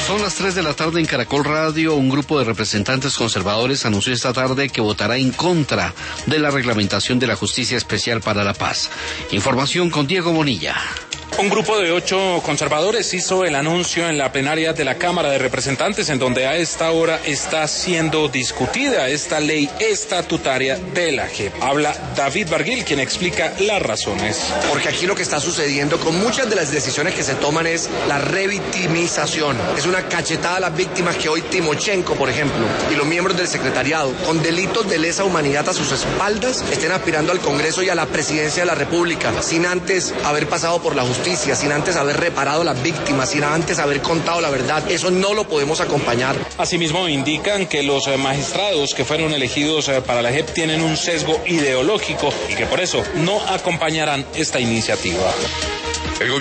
Son las 3 de la tarde en Caracol Radio. Un grupo de representantes conservadores anunció esta tarde que votará en contra de la reglamentación de la Justicia Especial para la Paz. Información con Diego Bonilla. Un grupo de 8 conservadores hizo el anuncio en la plenaria de la Cámara de Representantes, en donde a esta hora está siendo discutida esta ley estatutaria de la JEP. Habla David Barguil, quien explica las razones. Porque aquí lo que está sucediendo con muchas de las decisiones que se toman es la revictimización. Es una cachetada a las víctimas que hoy Timochenko, por ejemplo, y los miembros del secretariado, con delitos de lesa humanidad a sus espaldas, estén aspirando al Congreso y a la presidencia de la República, sin antes haber pasado por la justicia, sin antes haber reparado a las víctimas, sin antes haber contado la verdad. Eso no lo podemos acompañar. Asimismo, indican que los magistrados que fueron elegidos para la JEP tienen un sesgo ideológico y que por eso no acompañarán esta iniciativa.